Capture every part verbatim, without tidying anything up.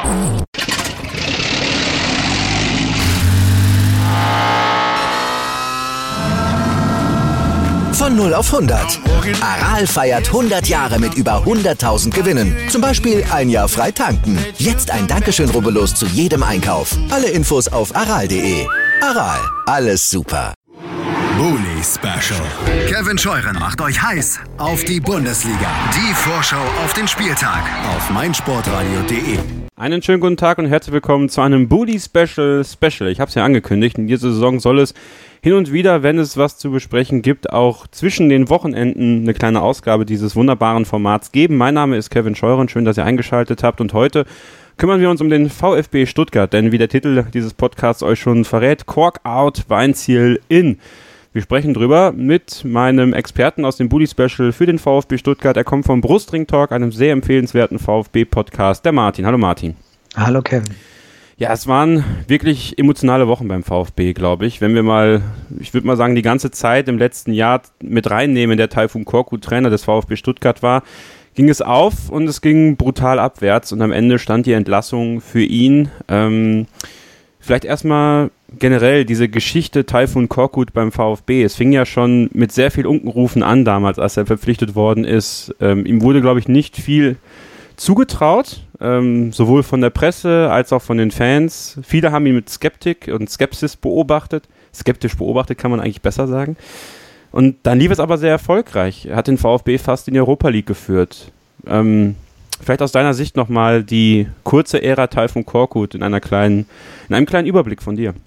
Von null auf hundert. Aral feiert hundert Jahre mit über hunderttausend Gewinnen. Zum Beispiel ein Jahr frei tanken. Jetzt ein Dankeschön, rubbellos zu jedem Einkauf. Alle Infos auf aral punkt de. Aral, alles super. Bully Special. Kevin Scheuren macht euch heiß auf die Bundesliga. Die Vorschau auf den Spieltag auf meinsportradio punkt de. Einen schönen guten Tag und herzlich willkommen zu einem Bully Special Special. Ich habe es ja angekündigt, in dieser Saison soll es hin und wieder, wenn es was zu besprechen gibt, auch zwischen den Wochenenden eine kleine Ausgabe dieses wunderbaren Formats geben. Mein Name ist Kevin Scheuren, schön, dass ihr eingeschaltet habt und heute kümmern wir uns um den VfB Stuttgart, denn wie der Titel dieses Podcasts euch schon verrät, Cork Out, Weinziel in. Wir sprechen drüber mit meinem Experten aus dem Bully Special für den VfB Stuttgart. Er kommt vom Brustring Talk, einem sehr empfehlenswerten VfB-Podcast, der Martin. Hallo Martin. Hallo Kevin. Ja, es waren wirklich emotionale Wochen beim VfB, glaube ich. Wenn wir mal, ich würde mal sagen, die ganze Zeit im letzten Jahr mit reinnehmen, der Tayfun Korkut Trainer des VfB Stuttgart war, ging es auf und es ging brutal abwärts und am Ende stand die Entlassung für ihn. Ähm, vielleicht erstmal generell diese Geschichte Tayfun Korkut beim VfB. Es fing ja schon mit sehr viel Unkenrufen an damals, als er verpflichtet worden ist. Ähm, ihm wurde, glaube ich, nicht viel zugetraut, ähm, sowohl von der Presse als auch von den Fans. Viele haben ihn mit Skeptik und Skepsis beobachtet. Skeptisch beobachtet kann man eigentlich besser sagen. Und dann lief es aber sehr erfolgreich. Er hat den VfB fast in die Europa League geführt. Ähm, vielleicht aus deiner Sicht nochmal die kurze Ära Tayfun Korkut in einer kleinen, in einem kleinen Überblick von dir.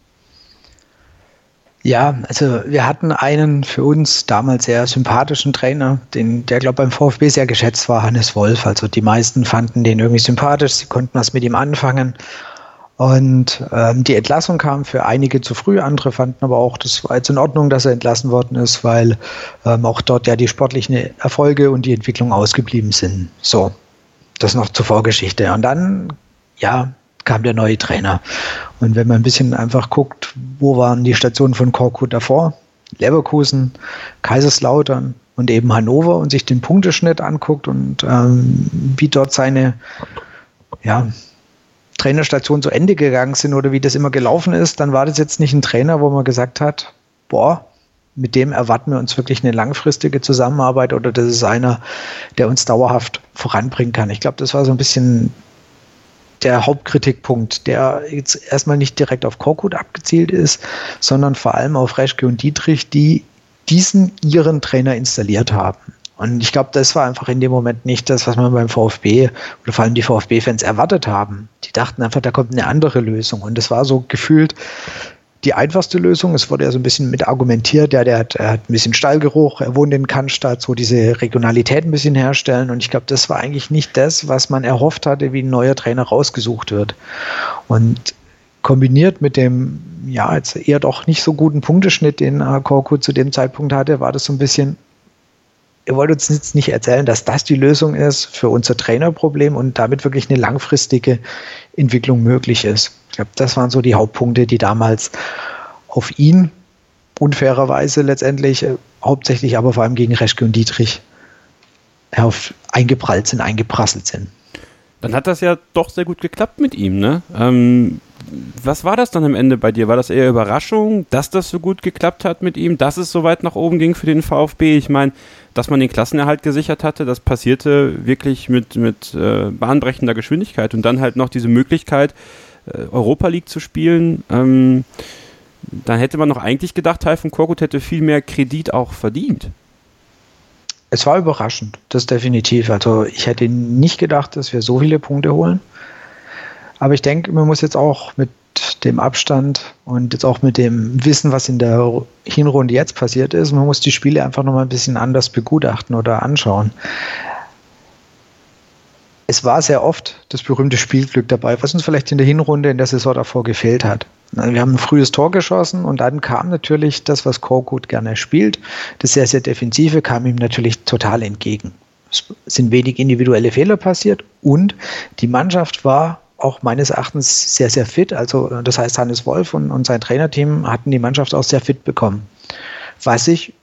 Ja, also wir hatten einen für uns damals sehr sympathischen Trainer, den, der, glaube ich, beim VfB sehr geschätzt war, Hannes Wolf. Also die meisten fanden den irgendwie sympathisch, sie konnten was mit ihm anfangen. Und ähm, die Entlassung kam für einige zu früh, andere fanden aber auch, das war jetzt in Ordnung, dass er entlassen worden ist, weil ähm, auch dort ja die sportlichen Erfolge und die Entwicklung ausgeblieben sind. So, das noch zur Vorgeschichte. Und dann, ja, kam der neue Trainer. Und wenn man ein bisschen einfach guckt, wo waren die Stationen von Korkut davor? Leverkusen, Kaiserslautern und eben Hannover und sich den Punkteschnitt anguckt und ähm, wie dort seine ja, Trainerstationen zu Ende gegangen sind oder wie das immer gelaufen ist, dann war das jetzt nicht ein Trainer, wo man gesagt hat, boah, mit dem erwarten wir uns wirklich eine langfristige Zusammenarbeit oder das ist einer, der uns dauerhaft voranbringen kann. Ich glaube, das war so ein bisschen der Hauptkritikpunkt, der jetzt erstmal nicht direkt auf Korkut abgezielt ist, sondern vor allem auf Reschke und Dietrich, die diesen ihren Trainer installiert haben. Und ich glaube, das war einfach in dem Moment nicht das, was man beim VfB oder vor allem die VfB-Fans erwartet haben. Die dachten einfach, da kommt eine andere Lösung. Und das war so gefühlt die einfachste Lösung. Es wurde ja so ein bisschen mit argumentiert, ja, der hat, er hat ein bisschen Stallgeruch, er wohnt in Cannstatt, so diese Regionalität ein bisschen herstellen. Und ich glaube, das war eigentlich nicht das, was man erhofft hatte, wie ein neuer Trainer rausgesucht wird. Und kombiniert mit dem, ja, jetzt eher doch nicht so guten Punkteschnitt, den Korkut zu dem Zeitpunkt hatte, war das so ein bisschen, ihr wollt uns jetzt nicht erzählen, dass das die Lösung ist für unser Trainerproblem und damit wirklich eine langfristige Entwicklung möglich ist. Ich glaube, das waren so die Hauptpunkte, die damals auf ihn unfairerweise letztendlich, äh, hauptsächlich aber vor allem gegen Reschke und Dietrich äh, auf, eingeprallt sind, eingeprasselt sind. Dann hat das ja doch sehr gut geklappt mit ihm, ne? Ähm, was war das dann am Ende bei dir? War das eher Überraschung, dass das so gut geklappt hat mit ihm, dass es so weit nach oben ging für den VfB? Ich meine, dass man den Klassenerhalt gesichert hatte, das passierte wirklich mit, mit äh, bahnbrechender Geschwindigkeit und dann halt noch diese Möglichkeit, äh, Europa League zu spielen. Ähm, dann hätte man noch eigentlich gedacht, Tayfun Korkut hätte viel mehr Kredit auch verdient. Es war überraschend, das definitiv. Also ich hätte nicht gedacht, dass wir so viele Punkte holen. Aber ich denke, man muss jetzt auch mit dem Abstand und jetzt auch mit dem Wissen, was in der Hinrunde jetzt passiert ist, man muss die Spiele einfach nochmal ein bisschen anders begutachten oder anschauen. Es war sehr oft das berühmte Spielglück dabei, was uns vielleicht in der Hinrunde in der Saison davor gefehlt hat. Wir haben ein frühes Tor geschossen und dann kam natürlich das, was Korkut gerne spielt. Das sehr, sehr Defensive kam ihm natürlich total entgegen. Es sind wenig individuelle Fehler passiert und die Mannschaft war auch meines Erachtens sehr, sehr fit. Also das heißt, Hannes Wolf und, und sein Trainerteam hatten die Mannschaft auch sehr fit bekommen. Was sich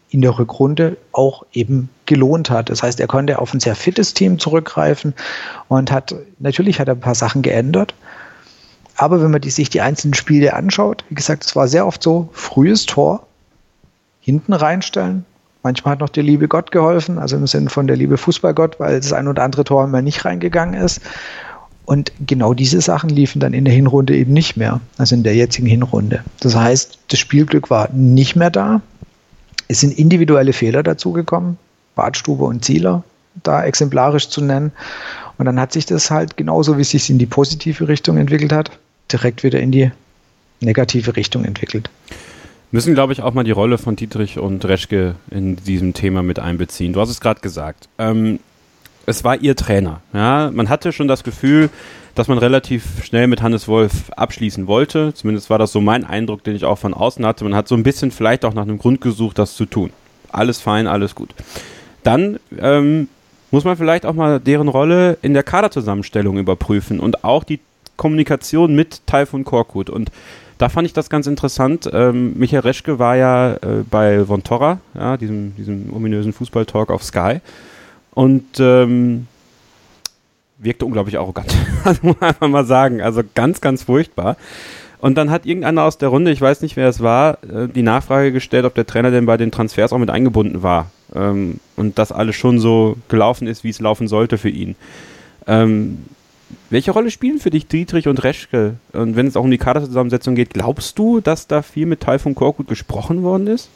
in der Rückrunde auch eben gelohnt hat. Das heißt, er konnte auf ein sehr fittes Team zurückgreifen und hat, natürlich hat er ein paar Sachen geändert, aber wenn man die, sich die einzelnen Spiele anschaut, wie gesagt, es war sehr oft so, frühes Tor, hinten reinstellen. Manchmal hat noch der liebe Gott geholfen, also im Sinne von der liebe Fußballgott, weil das ein oder andere Tor immer nicht reingegangen ist. Und genau diese Sachen liefen dann in der Hinrunde eben nicht mehr, also in der jetzigen Hinrunde. Das heißt, das Spielglück war nicht mehr da. Es sind individuelle Fehler dazugekommen, Badstube und Zieler da exemplarisch zu nennen. Und dann hat sich das halt genauso, wie es sich in die positive Richtung entwickelt hat, direkt wieder in die negative Richtung entwickelt. Müssen, glaube ich, auch mal die Rolle von Dietrich und Reschke in diesem Thema mit einbeziehen. Du hast es gerade gesagt. Ähm, es war ihr Trainer. Ja? Man hatte schon das Gefühl, dass man relativ schnell mit Hannes Wolf abschließen wollte. Zumindest war das so mein Eindruck, den ich auch von außen hatte. Man hat so ein bisschen vielleicht auch nach einem Grund gesucht, das zu tun. Alles fein, alles gut. Dann ähm, muss man vielleicht auch mal deren Rolle in der Kaderzusammenstellung überprüfen und auch die Kommunikation mit Tayfun Korkut. Und da fand ich das ganz interessant. Ähm, Michael Reschke war ja äh, bei Von Torra, ja, diesem, diesem ominösen Fußballtalk auf Sky. Und ähm, wirkte unglaublich arrogant. Das muss man einfach mal sagen. Also ganz, ganz furchtbar. Und dann hat irgendeiner aus der Runde, ich weiß nicht, wer es war, äh, die Nachfrage gestellt, ob der Trainer denn bei den Transfers auch mit eingebunden war. Ähm, und dass alles schon so gelaufen ist, wie es laufen sollte für ihn. Ähm, welche Rolle spielen für dich Dietrich und Reschke? Und wenn es auch um die Kaderzusammensetzung geht, glaubst du, dass da viel mit Tayfun Korkut gesprochen worden ist?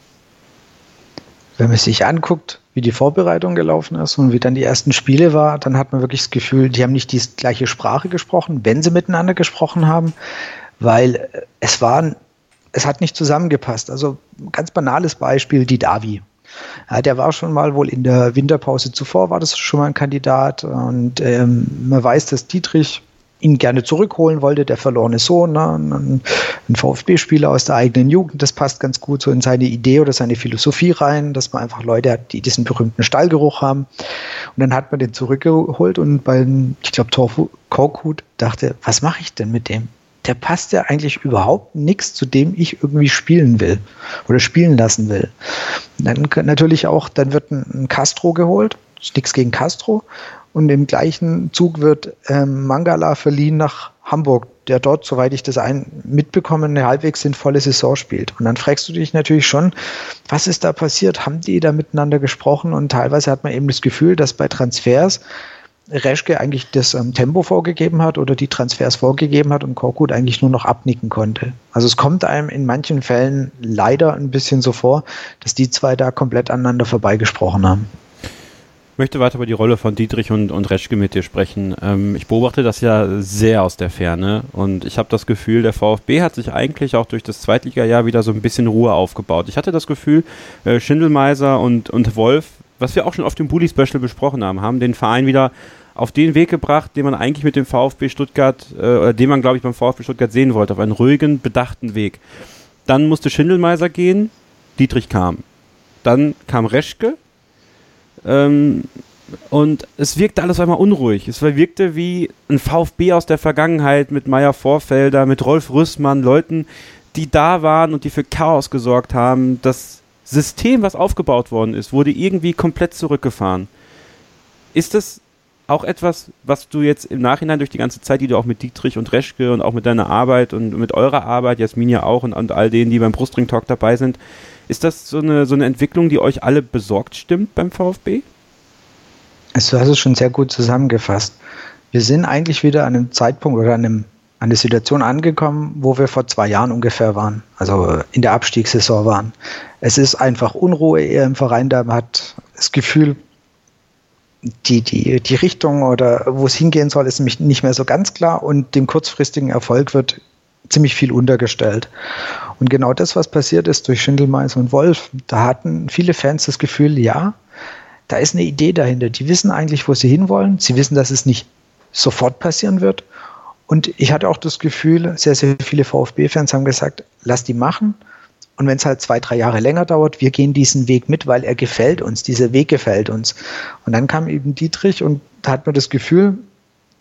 Wenn man sich anguckt, wie die Vorbereitung gelaufen ist und wie dann die ersten Spiele war, dann hat man wirklich das Gefühl, die haben nicht die gleiche Sprache gesprochen, wenn sie miteinander gesprochen haben, weil es waren, es hat nicht zusammengepasst. Also ein ganz banales Beispiel, Didavi. Ja, der war schon mal wohl in der Winterpause zuvor, war das schon mal ein Kandidat und ähm, man weiß, dass Dietrich ihn gerne zurückholen wollte, der verlorene Sohn, ne? ein, ein VfB-Spieler aus der eigenen Jugend, das passt ganz gut so in seine Idee oder seine Philosophie rein, dass man einfach Leute hat, die diesen berühmten Stallgeruch haben. Und dann hat man den zurückgeholt und bei, ich glaube, Korkut dachte, was mache ich denn mit dem? Der passt ja eigentlich überhaupt nichts, zu dem ich irgendwie spielen will oder spielen lassen will. Und dann natürlich auch, dann wird ein, ein Castro geholt, nichts gegen Castro, und im gleichen Zug wird ähm, Mangala verliehen nach Hamburg, der dort, soweit ich das ein mitbekomme, eine halbwegs sinnvolle Saison spielt. Und dann fragst du dich natürlich schon, was ist da passiert? Haben die da miteinander gesprochen? Und teilweise hat man eben das Gefühl, dass bei Transfers Reschke eigentlich das ähm, Tempo vorgegeben hat oder die Transfers vorgegeben hat und Korkut eigentlich nur noch abnicken konnte. Also es kommt einem in manchen Fällen leider ein bisschen so vor, dass die zwei da komplett aneinander vorbeigesprochen haben. Ich möchte weiter über die Rolle von Dietrich und, und Reschke mit dir sprechen. Ähm, ich beobachte das ja sehr aus der Ferne und ich habe das Gefühl, der VfB hat sich eigentlich auch durch das Zweitliga-Jahr wieder so ein bisschen Ruhe aufgebaut. Ich hatte das Gefühl, äh, Schindelmeiser und, und Wolf, was wir auch schon auf dem Bully-Special besprochen haben, haben den Verein wieder auf den Weg gebracht, den man eigentlich mit dem VfB Stuttgart, äh, oder den man, glaube ich, beim VfB Stuttgart sehen wollte, auf einen ruhigen, bedachten Weg. Dann musste Schindelmeiser gehen, Dietrich kam. Dann kam Reschke, Ähm, und es wirkte alles einmal unruhig. Es wirkte wie ein VfB aus der Vergangenheit mit Meier Vorfelder, mit Rolf Rüssmann, Leuten, die da waren und die für Chaos gesorgt haben. Das System, was aufgebaut worden ist, wurde irgendwie komplett zurückgefahren. Ist das auch etwas, was du jetzt im Nachhinein durch die ganze Zeit, die du auch mit Dietrich und Reschke und auch mit deiner Arbeit und mit eurer Arbeit, Jasmin ja auch und, und all denen, die beim Brustring-Talk dabei sind, ist das so eine, so eine Entwicklung, die euch alle besorgt stimmt beim VfB? Also, du hast es schon sehr gut zusammengefasst. Wir sind eigentlich wieder an einem Zeitpunkt oder an, einem, an der Situation angekommen, wo wir vor zwei Jahren ungefähr waren, also in der Abstiegssaison waren. Es ist einfach Unruhe eher im Verein, da man hat das Gefühl, die, die, die Richtung oder wo es hingehen soll, ist nämlich nicht mehr so ganz klar und dem kurzfristigen Erfolg wird ziemlich viel untergestellt. Und genau das, was passiert ist durch Schindelmeiser und Wolf, da hatten viele Fans das Gefühl, ja, da ist eine Idee dahinter. Die wissen eigentlich, wo sie hinwollen. Sie wissen, dass es nicht sofort passieren wird. Und ich hatte auch das Gefühl, sehr, sehr viele VfB-Fans haben gesagt, lass die machen. Und wenn es halt zwei, drei Jahre länger dauert, wir gehen diesen Weg mit, weil er gefällt uns, dieser Weg gefällt uns. Und dann kam eben Dietrich und da hat man das Gefühl,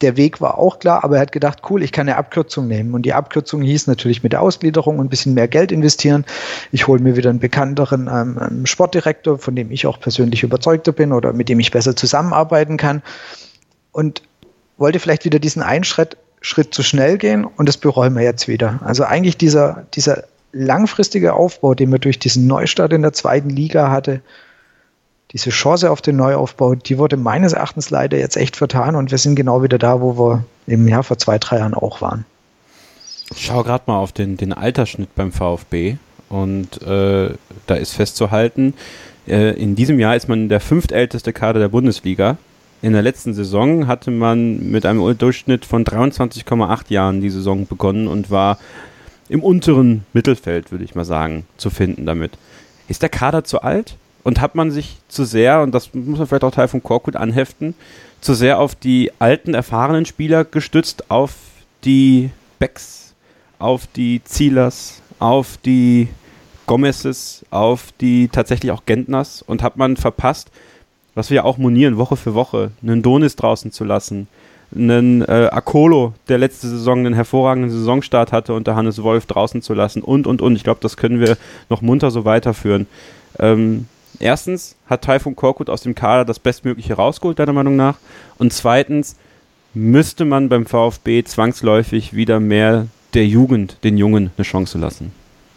der Weg war auch klar, aber er hat gedacht, cool, ich kann eine Abkürzung nehmen. Und die Abkürzung hieß natürlich mit der Ausgliederung und ein bisschen mehr Geld investieren. Ich hole mir wieder einen bekannteren ähm, Sportdirektor, von dem ich auch persönlich überzeugter bin oder mit dem ich besser zusammenarbeiten kann. Und wollte vielleicht wieder diesen einen Schritt, Schritt zu schnell gehen und das bereuen wir jetzt wieder. Also eigentlich dieser, dieser langfristige Aufbau, den man durch diesen Neustart in der zweiten Liga hatte, diese Chance auf den Neuaufbau, die wurde meines Erachtens leider jetzt echt vertan und wir sind genau wieder da, wo wir im Jahr vor zwei, drei Jahren auch waren. Ich schaue gerade mal auf den, den Altersschnitt beim VfB und äh, da ist festzuhalten, äh, in diesem Jahr ist man der fünftälteste Kader der Bundesliga. In der letzten Saison hatte man mit einem Durchschnitt von dreiundzwanzig Komma acht Jahren die Saison begonnen und war im unteren Mittelfeld, würde ich mal sagen, zu finden damit. Ist der Kader zu alt? Und hat man sich zu sehr, und das muss man vielleicht auch Taifun Korkut anheften, zu sehr auf die alten, erfahrenen Spieler gestützt, auf die Becks, auf die Zielers, auf die Gomezes, auf die tatsächlich auch Gentners und hat man verpasst, was wir ja auch monieren, Woche für Woche, einen Donis draußen zu lassen, einen äh, Akolo, der letzte Saison einen hervorragenden Saisonstart hatte, unter Hannes Wolf draußen zu lassen und, und, und. Ich glaube, das können wir noch munter so weiterführen. Ähm, Erstens hat Taifun Korkut aus dem Kader das Bestmögliche rausgeholt, deiner Meinung nach. Und zweitens müsste man beim VfB zwangsläufig wieder mehr der Jugend, den Jungen, eine Chance lassen.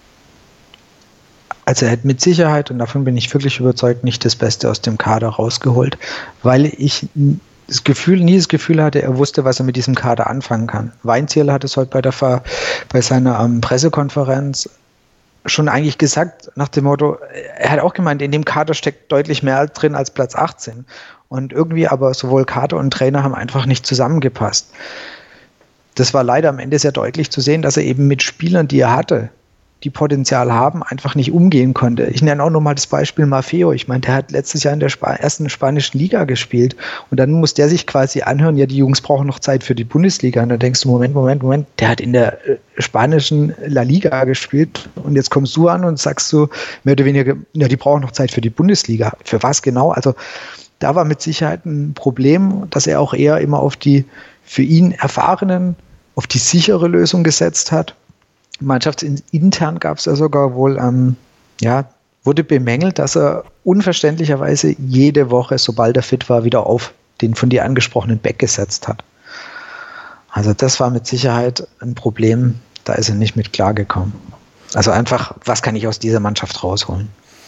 Also er hat mit Sicherheit, und davon bin ich wirklich überzeugt, nicht das Beste aus dem Kader rausgeholt, weil ich das Gefühl, nie das Gefühl hatte, er wusste, was er mit diesem Kader anfangen kann. Weinzierl hat es heute bei, der Ver, bei seiner ähm, Pressekonferenz schon eigentlich gesagt, nach dem Motto, er hat auch gemeint, in dem Kader steckt deutlich mehr drin als Platz achtzehn. Und irgendwie aber sowohl Kader und Trainer haben einfach nicht zusammengepasst. Das war leider am Ende sehr deutlich zu sehen, dass er eben mit Spielern, die er hatte, die Potenzial haben, einfach nicht umgehen konnte. Ich nenne auch nochmal das Beispiel Maffeo. Ich meine, der hat letztes Jahr in der Sp- ersten spanischen Liga gespielt und dann muss der sich quasi anhören, ja, die Jungs brauchen noch Zeit für die Bundesliga. Und dann denkst du, Moment, Moment, Moment, der hat in der äh, spanischen La Liga gespielt und jetzt kommst du an und sagst so, mehr oder weniger, ja, die brauchen noch Zeit für die Bundesliga. Für was genau? Also da war mit Sicherheit ein Problem, dass er auch eher immer auf die für ihn erfahrenen, auf die sichere Lösung gesetzt hat. Mannschaftsintern gab es ja sogar wohl, ähm, ja, wurde bemängelt, dass er unverständlicherweise jede Woche, sobald er fit war, wieder auf den von dir angesprochenen Beck gesetzt hat. Also das war mit Sicherheit ein Problem, da ist er nicht mit klargekommen. Also einfach, was kann ich aus dieser Mannschaft rausholen?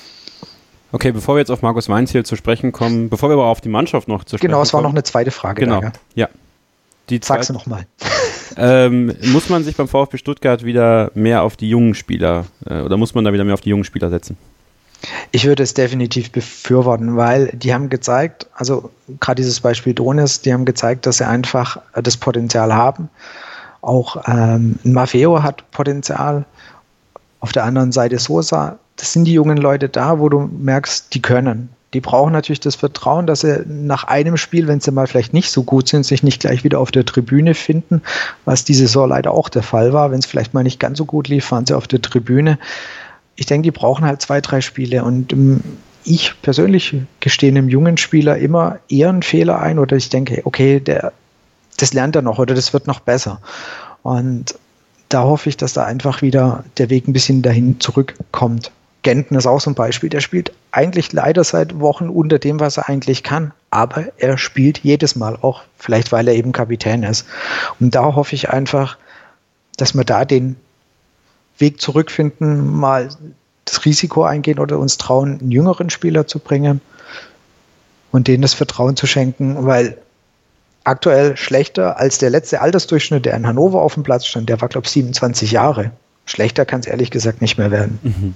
Okay, bevor wir jetzt auf Markus Weinzierl zu sprechen kommen, bevor wir aber auf die Mannschaft noch zu sprechen kommen. Genau, es war noch eine zweite Frage. Genau, da, ja. Die Sag's nochmal. Ähm, muss man sich beim VfB Stuttgart wieder mehr auf die jungen Spieler äh, oder muss man da wieder mehr auf die jungen Spieler setzen? Ich würde es definitiv befürworten, weil die haben gezeigt, also gerade dieses Beispiel Donis, die haben gezeigt, dass sie einfach das Potenzial haben. Auch ähm, Maffeo hat Potenzial. Auf der anderen Seite Sosa, das sind die jungen Leute da, wo du merkst, die können. Die brauchen natürlich das Vertrauen, dass sie nach einem Spiel, wenn sie mal vielleicht nicht so gut sind, sich nicht gleich wieder auf der Tribüne finden, was diese Saison leider auch der Fall war. Wenn es vielleicht mal nicht ganz so gut lief, waren sie auf der Tribüne. Ich denke, die brauchen halt zwei, drei Spiele. Und ähm, ich persönlich gestehe einem jungen Spieler immer eher einen Fehler ein oder ich denke, okay, der, das lernt er noch oder das wird noch besser. Und da hoffe ich, dass da einfach wieder der Weg ein bisschen dahin zurückkommt. Genten ist auch so ein Beispiel, der spielt eigentlich leider seit Wochen unter dem, was er eigentlich kann, aber er spielt jedes Mal, auch vielleicht, weil er eben Kapitän ist. Und da hoffe ich einfach, dass wir da den Weg zurückfinden, mal das Risiko eingehen oder uns trauen, einen jüngeren Spieler zu bringen und denen das Vertrauen zu schenken, weil aktuell schlechter als der letzte Altersdurchschnitt, der in Hannover auf dem Platz stand, der war, glaube ich, siebenundzwanzig Jahre. Schlechter kann es ehrlich gesagt nicht mehr werden. Mhm.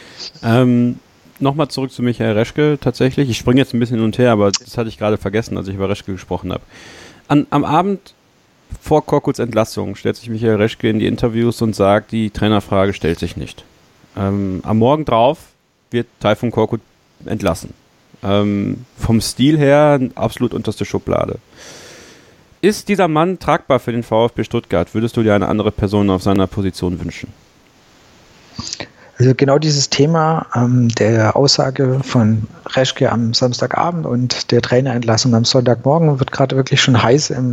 Ähm, Nochmal zurück zu Michael Reschke tatsächlich. Ich springe jetzt ein bisschen hin und her, aber das hatte ich gerade vergessen, als ich über Reschke gesprochen habe. An, am Abend vor Korkuts Entlassung stellt sich Michael Reschke in die Interviews und sagt, die Trainerfrage stellt sich nicht. Ähm, am Morgen drauf wird Taifun Korkut entlassen. Ähm, vom Stil her absolut unterste Schublade. Ist dieser Mann tragbar für den VfB Stuttgart? Würdest du dir eine andere Person auf seiner Position wünschen? Also genau dieses Thema ähm, der Aussage von Reschke am Samstagabend und der Trainerentlassung am Sonntagmorgen wird gerade wirklich schon heiß im,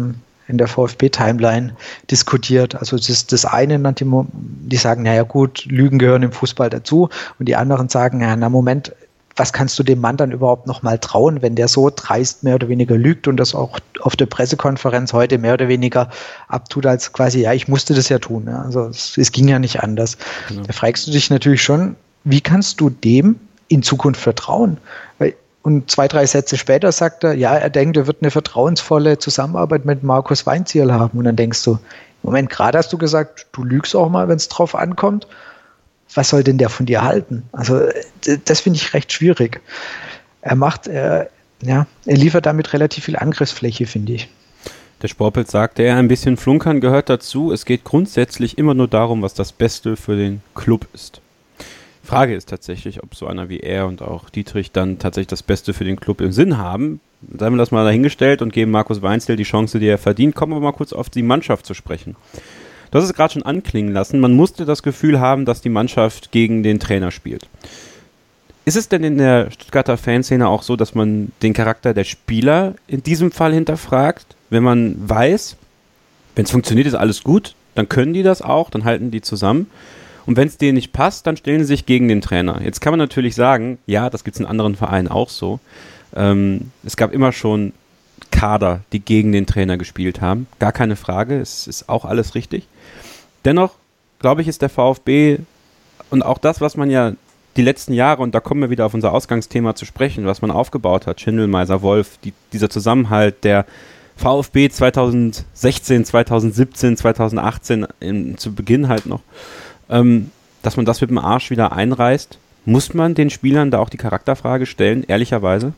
in der VfB-Timeline diskutiert. Also das ist das eine, die sagen, naja gut, Lügen gehören im Fußball dazu, und die anderen sagen, ja, na Moment, was kannst du dem Mann dann überhaupt noch mal trauen, wenn der so dreist mehr oder weniger lügt und das auch auf der Pressekonferenz heute mehr oder weniger abtut, als quasi, ja, ich musste das ja tun. Ja. Also es, es ging ja nicht anders. Genau. Da fragst du dich natürlich schon, wie kannst du dem in Zukunft vertrauen? Weil, und zwei, drei Sätze später sagt er, ja, er denkt, er wird eine vertrauensvolle Zusammenarbeit mit Markus Weinzierl haben. Und dann denkst du, Moment, gerade hast du gesagt, du lügst auch mal, wenn es drauf ankommt. Was soll denn der von dir halten? Also das finde ich recht schwierig. Er macht, er, ja, er liefert damit relativ viel Angriffsfläche, finde ich. Der Sportbild sagt, er ein bisschen Flunkern gehört dazu. Es geht grundsätzlich immer nur darum, was das Beste für den Club ist. Frage ist tatsächlich, ob so einer wie er und auch Dietrich dann tatsächlich das Beste für den Club im Sinn haben. Seien wir das mal dahingestellt und geben Markus Weinzierl die Chance, die er verdient. Kommen wir mal kurz auf die Mannschaft zu sprechen. Du hast es gerade schon anklingen lassen, man musste das Gefühl haben, dass die Mannschaft gegen den Trainer spielt. Ist es denn in der Stuttgarter Fanszene auch so, dass man den Charakter der Spieler in diesem Fall hinterfragt? Wenn man weiß, wenn es funktioniert, ist alles gut, dann können die das auch, dann halten die zusammen. Und wenn es denen nicht passt, dann stellen sie sich gegen den Trainer. Jetzt kann man natürlich sagen, ja, das gibt es in anderen Vereinen auch so. Ähm, es gab immer schon Kader, die gegen den Trainer gespielt haben. Gar keine Frage, es ist auch alles richtig. Dennoch, glaube ich, ist der VfB und auch das, was man ja die letzten Jahre, und da kommen wir wieder auf unser Ausgangsthema zu sprechen, was man aufgebaut hat, Schindelmeiser, Wolf, die, dieser Zusammenhalt, der VfB zweitausendsechzehn, zweitausendsiebzehn, zweitausendachtzehn, in, zu Beginn halt noch, ähm, dass man das mit dem Arsch wieder einreißt, muss man den Spielern da auch die Charakterfrage stellen, ehrlicherweise?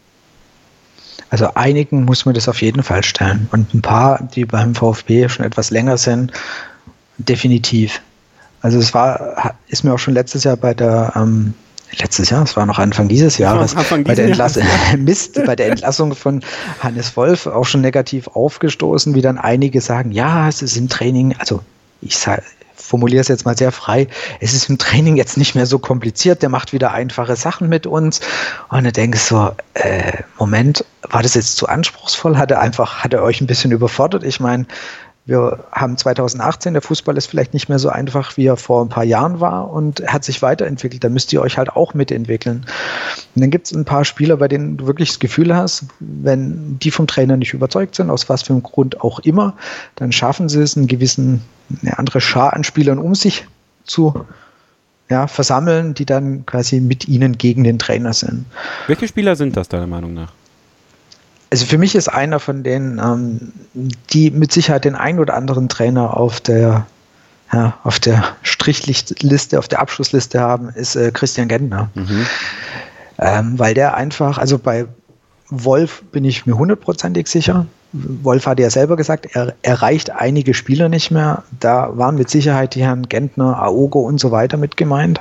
Also einigen muss man das auf jeden Fall stellen. Und ein paar, die beim VfB schon etwas länger sind, definitiv. Also es war, ist mir auch schon letztes Jahr bei der, ähm, letztes Jahr, es war noch Anfang dieses Jahres, Anfang bei, der Entlass- Mist, bei der Entlassung von Hannes Wolf auch schon negativ aufgestoßen, wie dann einige sagen, ja, es ist im Training, also ich sage, formuliere es jetzt mal sehr frei, es ist im Training jetzt nicht mehr so kompliziert, der macht wieder einfache Sachen mit uns, und du denkst so, äh, Moment, war das jetzt zu anspruchsvoll? Hat er einfach, hat er euch ein bisschen überfordert? Ich meine, wir haben zweitausendachtzehn, der Fußball ist vielleicht nicht mehr so einfach, wie er vor ein paar Jahren war, und hat sich weiterentwickelt. Da müsst ihr euch halt auch mitentwickeln. Und dann gibt es ein paar Spieler, bei denen du wirklich das Gefühl hast, wenn die vom Trainer nicht überzeugt sind, aus was für einem Grund auch immer, dann schaffen sie es, einen gewissen, eine andere Schar an Spielern um sich zu ja, versammeln, die dann quasi mit ihnen gegen den Trainer sind. Welche Spieler sind das deiner Meinung nach? Also für mich ist einer von denen, ähm, die mit Sicherheit den ein oder anderen Trainer auf der, ja, auf der Strichliste, auf der Abschlussliste haben, ist äh, Christian Gentner. Mhm. Ähm, weil der einfach, also bei Wolf bin ich mir hundertprozentig sicher. Wolf hatte ja selber gesagt, er erreicht einige Spieler nicht mehr. Da waren mit Sicherheit die Herren Gentner, Aogo und so weiter mit gemeint.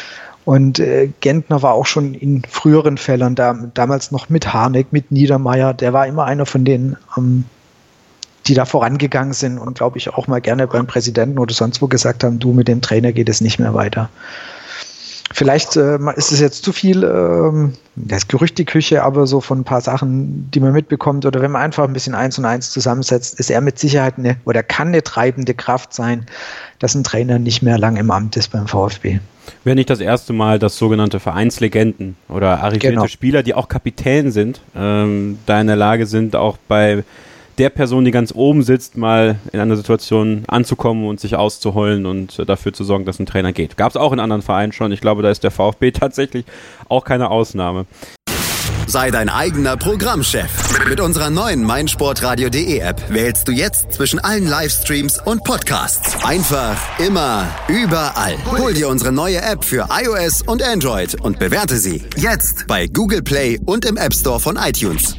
Und äh, Gentner war auch schon in früheren Fällen, da, damals noch mit Harnik, mit Niedermeyer, der war immer einer von denen, ähm, die da vorangegangen sind und glaube ich auch mal gerne beim Präsidenten oder sonst wo gesagt haben, du, mit dem Trainer geht es nicht mehr weiter. Vielleicht äh, ist es jetzt zu viel, äh, das ist Gerüchteküche, aber so von ein paar Sachen, die man mitbekommt, oder wenn man einfach ein bisschen eins und eins zusammensetzt, ist er mit Sicherheit eine, oder kann eine treibende Kraft sein, dass ein Trainer nicht mehr lang im Amt ist beim VfB. Wäre nicht das erste Mal, dass sogenannte Vereinslegenden oder arrivierte genau. Spieler, die auch Kapitän sind, ähm, da in der Lage sind, auch bei der Person, die ganz oben sitzt, mal in einer Situation anzukommen und sich auszuheulen und äh, dafür zu sorgen, dass ein Trainer geht. Gab es auch in anderen Vereinen schon. Ich glaube, da ist der VfB tatsächlich auch keine Ausnahme. Sei dein eigener Programmchef. Mit unserer neuen meinsportradio punkt de App wählst du jetzt zwischen allen Livestreams und Podcasts. Einfach, immer, überall. Hol dir unsere neue App für iOS und Android und bewerte sie jetzt bei Google Play und im App Store von iTunes.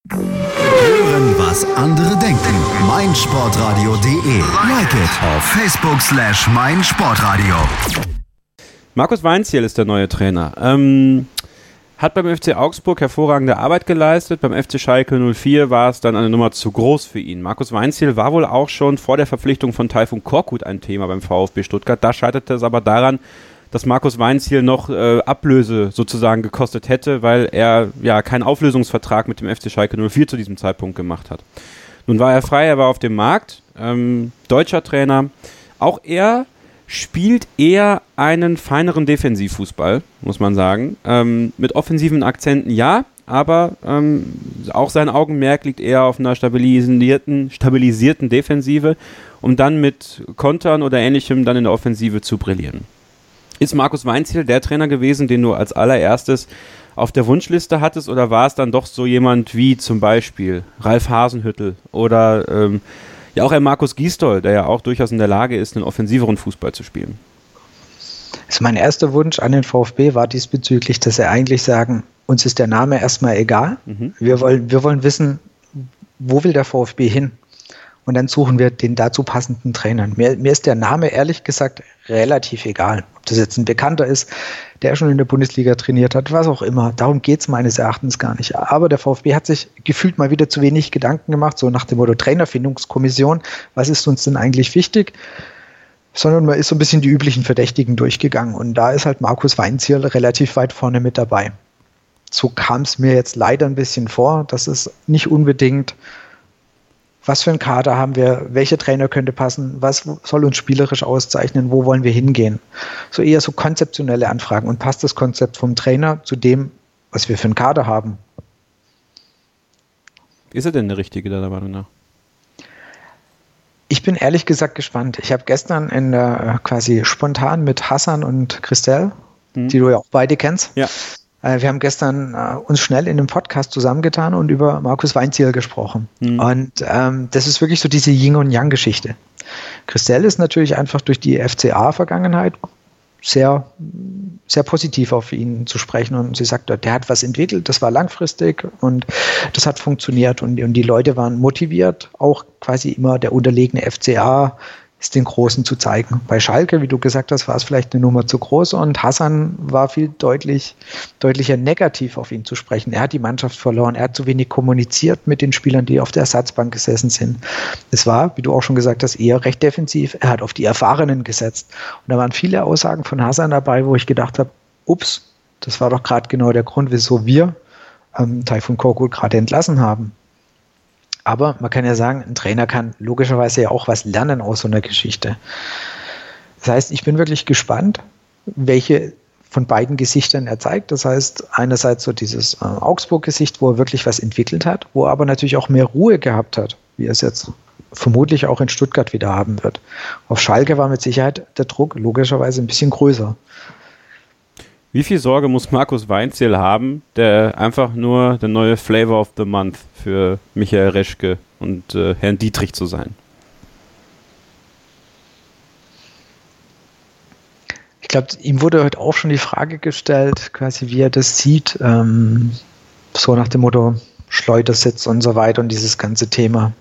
Hören, was andere denken. meinsportradio punkt de. Like it auf Facebook slash meinsportradio. Markus Weinzierl ist der neue Trainer. Ähm... Hat beim F C Augsburg hervorragende Arbeit geleistet. Beim F C Schalke null vier war es dann eine Nummer zu groß für ihn. Markus Weinzierl war wohl auch schon vor der Verpflichtung von Tayfun Korkut ein Thema beim VfB Stuttgart. Da scheiterte es aber daran, dass Markus Weinzierl noch äh, Ablöse sozusagen gekostet hätte, weil er ja keinen Auflösungsvertrag mit dem F C Schalke null vier zu diesem Zeitpunkt gemacht hat. Nun war er frei, er war auf dem Markt, ähm, deutscher Trainer. Auch er spielt eher einen feineren Defensivfußball, muss man sagen. Ähm, mit offensiven Akzenten ja, aber ähm, auch sein Augenmerk liegt eher auf einer stabilisierten, stabilisierten Defensive, um dann mit Kontern oder Ähnlichem dann in der Offensive zu brillieren. Ist Markus Weinzierl der Trainer gewesen, den du als allererstes auf der Wunschliste hattest, oder war es dann doch so jemand wie zum Beispiel Ralf Hasenhüttl oder ähm, ja auch ein Markus Gisdol, der ja auch durchaus in der Lage ist, einen offensiveren Fußball zu spielen? Also mein erster Wunsch an den VfB war diesbezüglich, dass sie eigentlich sagen, uns ist der Name erstmal egal. Mhm. Wir wollen, wir wollen wissen, wo will der VfB hin? Und dann suchen wir den dazu passenden Trainer. Mir, mir ist der Name ehrlich gesagt relativ egal. Ob das jetzt ein Bekannter ist, der schon in der Bundesliga trainiert hat, was auch immer. Darum geht es meines Erachtens gar nicht. Aber der VfB hat sich gefühlt mal wieder zu wenig Gedanken gemacht, so nach dem Motto Trainerfindungskommission. Was ist uns denn eigentlich wichtig? Sondern man ist so ein bisschen die üblichen Verdächtigen durchgegangen. Und da ist halt Markus Weinzierl relativ weit vorne mit dabei. So kam es mir jetzt leider ein bisschen vor, dass es nicht unbedingt, was für ein Kader haben wir, welcher Trainer könnte passen, was soll uns spielerisch auszeichnen, wo wollen wir hingehen. So eher so konzeptionelle Anfragen. Und passt das Konzept vom Trainer zu dem, was wir für einen Kader haben? Ist er denn der Richtige, deiner Meinung nach? Ich bin ehrlich gesagt gespannt. Ich habe gestern in der, quasi spontan mit Hassan und Christelle, hm. die du ja auch beide kennst, ja. Wir haben gestern äh, uns schnell in einem Podcast zusammengetan und über Markus Weinzierl gesprochen. Mhm. Und ähm, das ist wirklich so diese Yin- und Yang-Geschichte. Christelle ist natürlich einfach durch die F C A-Vergangenheit sehr, sehr positiv auf ihn zu sprechen. Und sie sagt, der hat was entwickelt, das war langfristig und das hat funktioniert. Und, und die Leute waren motiviert, auch quasi immer der unterlegene F C A ist den Großen zu zeigen. Bei Schalke, wie du gesagt hast, war es vielleicht eine Nummer zu groß und Hassan war viel deutlich, deutlicher negativ auf ihn zu sprechen. Er hat die Mannschaft verloren, er hat zu wenig kommuniziert mit den Spielern, die auf der Ersatzbank gesessen sind. Es war, wie du auch schon gesagt hast, eher recht defensiv. Er hat auf die Erfahrenen gesetzt. Und da waren viele Aussagen von Hassan dabei, wo ich gedacht habe, ups, das war doch gerade genau der Grund, wieso wir ähm, Tayfun Korkut gerade entlassen haben. Aber man kann ja sagen, ein Trainer kann logischerweise ja auch was lernen aus so einer Geschichte. Das heißt, ich bin wirklich gespannt, welche von beiden Gesichtern er zeigt. Das heißt, einerseits so dieses äh, Augsburg-Gesicht, wo er wirklich was entwickelt hat, wo er aber natürlich auch mehr Ruhe gehabt hat, wie er es jetzt vermutlich auch in Stuttgart wieder haben wird. Auf Schalke war mit Sicherheit der Druck logischerweise ein bisschen größer. Wie viel Sorge muss Markus Weinzierl haben, der einfach nur der neue Flavor of the Month für Michael Reschke und äh, Herrn Dietrich zu sein? Ich glaube, ihm wurde heute auch schon die Frage gestellt, quasi wie er das sieht, ähm, so nach dem Motto Schleudersitz und so weiter und dieses ganze Thema.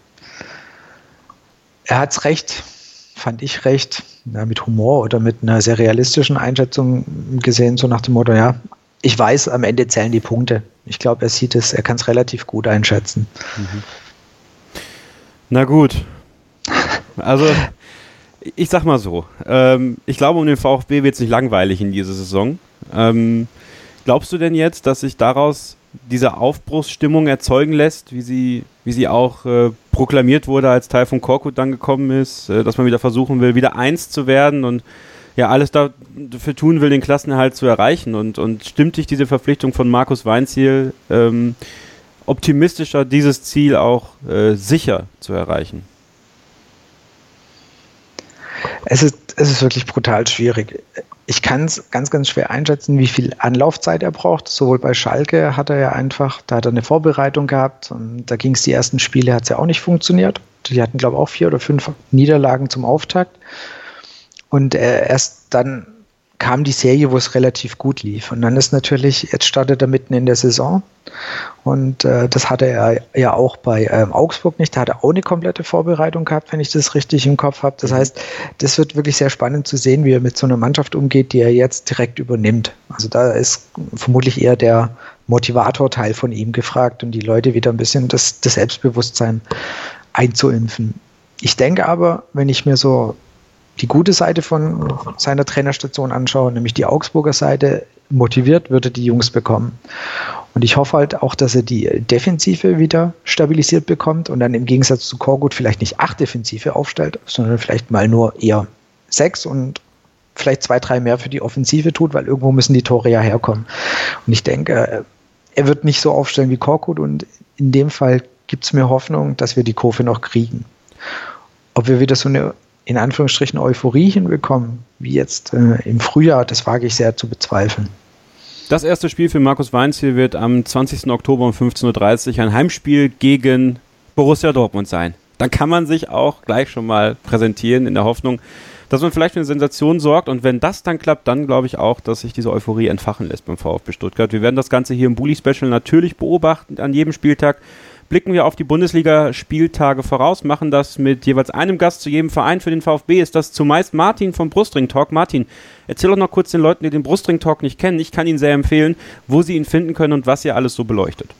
Er hat's recht, fand ich recht, ja, mit Humor oder mit einer sehr realistischen Einschätzung gesehen, so nach dem Motto, ja, ich weiß, am Ende zählen die Punkte. Ich glaube, er sieht es, er kann es relativ gut einschätzen. Mhm. Na gut. Also, ich sag mal so, ähm, ich glaube, um den VfB wird es nicht langweilig in dieser Saison. Ähm, glaubst du denn jetzt, dass sich daraus diese Aufbruchsstimmung erzeugen lässt, wie sie, wie sie auch äh, proklamiert wurde, als Tayfun Korkut dann gekommen ist, äh, dass man wieder versuchen will, wieder eins zu werden und ja alles dafür tun will, den Klassenerhalt zu erreichen? Und, und stimmt dich diese Verpflichtung von Markus Weinzierl ähm, optimistischer, dieses Ziel auch äh, sicher zu erreichen? Es ist, es ist wirklich brutal schwierig. Ich kann es ganz, ganz schwer einschätzen, wie viel Anlaufzeit er braucht. Sowohl bei Schalke hat er ja einfach, da hat er eine Vorbereitung gehabt und da ging es die ersten Spiele, hat es ja auch nicht funktioniert. Die hatten, glaube ich, auch vier oder fünf Niederlagen zum Auftakt. Und äh, erst dann kam die Serie, wo es relativ gut lief. Und dann ist natürlich, jetzt startet er mitten in der Saison. Und äh, das hatte er ja auch bei ähm, Augsburg nicht. Da hat er auch eine komplette Vorbereitung gehabt, wenn ich das richtig im Kopf habe. Das heißt, das wird wirklich sehr spannend zu sehen, wie er mit so einer Mannschaft umgeht, die er jetzt direkt übernimmt. Also da ist vermutlich eher der Motivator-Teil von ihm gefragt und die Leute wieder ein bisschen das, das Selbstbewusstsein einzuimpfen. Ich denke aber, wenn ich mir so die gute Seite von seiner Trainerstation anschauen, nämlich die Augsburger Seite, motiviert würde die Jungs bekommen. Und ich hoffe halt auch, dass er die Defensive wieder stabilisiert bekommt und dann im Gegensatz zu Korkut vielleicht nicht acht Defensive aufstellt, sondern vielleicht mal nur eher sechs und vielleicht zwei, drei mehr für die Offensive tut, weil irgendwo müssen die Tore ja herkommen. Und ich denke, er wird nicht so aufstellen wie Korkut und in dem Fall gibt es mir Hoffnung, dass wir die Kurve noch kriegen. Ob wir wieder so eine, in Anführungsstrichen, Euphorie hinbekommen, wie jetzt äh, im Frühjahr, das wage ich sehr zu bezweifeln. Das erste Spiel für Markus Weinzierl wird am zwanzigsten Oktober um fünfzehn Uhr dreißig ein Heimspiel gegen Borussia Dortmund sein. Dann kann man sich auch gleich schon mal präsentieren in der Hoffnung, dass man vielleicht für eine Sensation sorgt. Und wenn das dann klappt, dann glaube ich auch, dass sich diese Euphorie entfachen lässt beim VfB Stuttgart. Wir werden das Ganze hier im Bully-Special natürlich beobachten an jedem Spieltag. Blicken wir auf die Bundesliga-Spieltage voraus, machen das mit jeweils einem Gast zu jedem Verein. Für den VfB ist das zumeist Martin vom Brustring Talk. Martin, erzähl doch noch kurz den Leuten, die den Brustring Talk nicht kennen. Ich kann ihn sehr empfehlen, wo sie ihn finden können und was ihr alles so beleuchtet.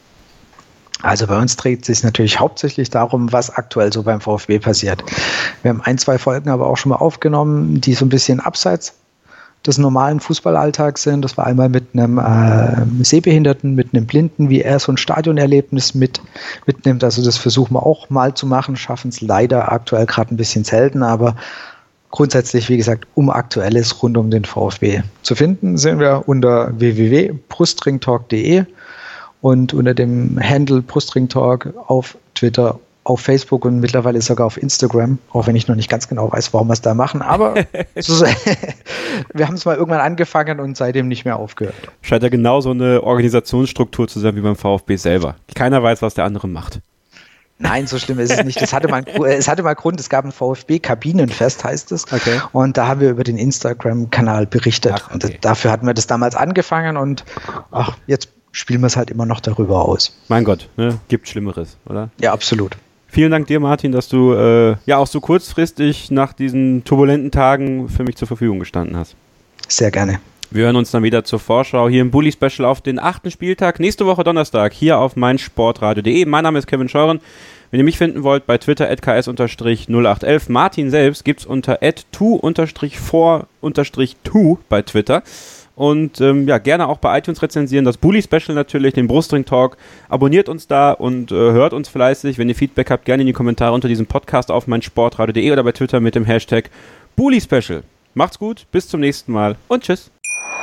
Also bei uns dreht es sich natürlich hauptsächlich darum, was aktuell so beim VfB passiert. Wir haben ein, zwei Folgen aber auch schon mal aufgenommen, die so ein bisschen abseits des normalen Fußballalltags sind. Das war einmal mit einem äh, Sehbehinderten, mit einem Blinden, wie er so ein Stadionerlebnis mit, mitnimmt. Also das versuchen wir auch mal zu machen, schaffen es leider aktuell gerade ein bisschen selten, aber grundsätzlich, wie gesagt, um Aktuelles rund um den VfB zu finden, sind wir unter w w w punkt brustringtalk punkt de und unter dem Handle Brustringtalk auf Twitter, auf Facebook und mittlerweile sogar auf Instagram, auch wenn ich noch nicht ganz genau weiß, warum wir es da machen, aber so, wir haben es mal irgendwann angefangen und seitdem nicht mehr aufgehört. Scheint ja genauso eine Organisationsstruktur zu sein wie beim VfB selber. Keiner weiß, was der andere macht. Nein, so schlimm ist es nicht. Das hatte mal, es hatte mal Grund, es gab ein VfB-Kabinenfest, heißt es. Okay. Und da haben wir über den Instagram-Kanal berichtet. Ach, okay. Und dafür hatten wir das damals angefangen und ach, jetzt spielen wir es halt immer noch darüber aus. Mein Gott, ne? Gibt Schlimmeres, oder? Ja, absolut. Vielen Dank dir, Martin, dass du äh, ja auch so kurzfristig nach diesen turbulenten Tagen für mich zur Verfügung gestanden hast. Sehr gerne. Wir hören uns dann wieder zur Vorschau hier im Bully-Special auf den achten Spieltag. Nächste Woche Donnerstag hier auf meinsportradio punkt de. Mein Name ist Kevin Scheuren. Wenn ihr mich finden wollt, bei Twitter at k s null acht eins eins. Martin selbst gibt's unter at two four two bei Twitter. Und ähm, ja, gerne auch bei iTunes rezensieren, das Bully-Special natürlich, den Brustring-Talk. Abonniert uns da und äh, hört uns fleißig. Wenn ihr Feedback habt, gerne in die Kommentare unter diesem Podcast auf meinsportradio punkt de oder bei Twitter mit dem Hashtag Bully-Special. Macht's gut, bis zum nächsten Mal und tschüss.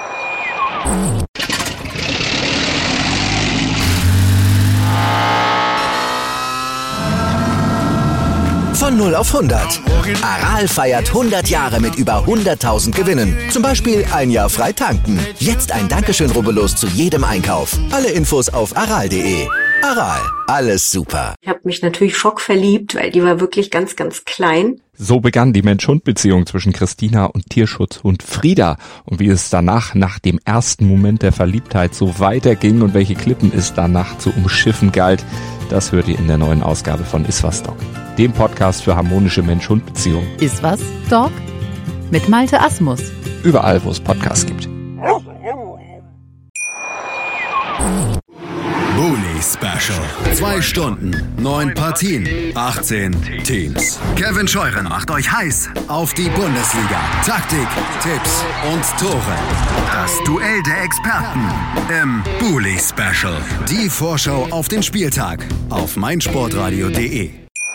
Von null auf hundert. Aral feiert hundert Jahre mit über hunderttausend Gewinnen. Zum Beispiel ein Jahr frei tanken. Jetzt ein Dankeschön, rubbellos zu jedem Einkauf. Alle Infos auf aral punkt de. Aral, alles super. Ich habe mich natürlich schockverliebt, weil die war wirklich ganz, ganz klein. So begann die Mensch-Hund-Beziehung zwischen Christina und Tierschutzhund Frieda. Und wie es danach, nach dem ersten Moment der Verliebtheit, so weiterging und welche Klippen es danach zu umschiffen galt, das hört ihr in der neuen Ausgabe von Iswas Dog, dem Podcast für harmonische Mensch-Hund-Beziehungen. Iswas Dog mit Malte Asmus. Überall, wo es Podcasts gibt. Bully Special. Zwei Stunden, neun Partien, achtzehn Teams. Kevin Scheuren macht euch heiß auf die Bundesliga. Taktik, Tipps und Tore. Das Duell der Experten im Bully Special. Die Vorschau auf den Spieltag auf meinsportradio punkt de.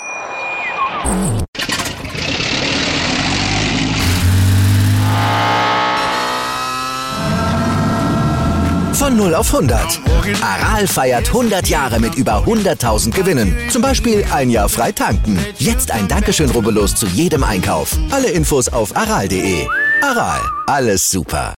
Von null auf hundert. Aral feiert hundert Jahre mit über hunderttausend Gewinnen. Zum Beispiel ein Jahr frei tanken. Jetzt ein Dankeschön, rubbellos zu jedem Einkauf. Alle Infos auf aral punkt de. Aral, alles super.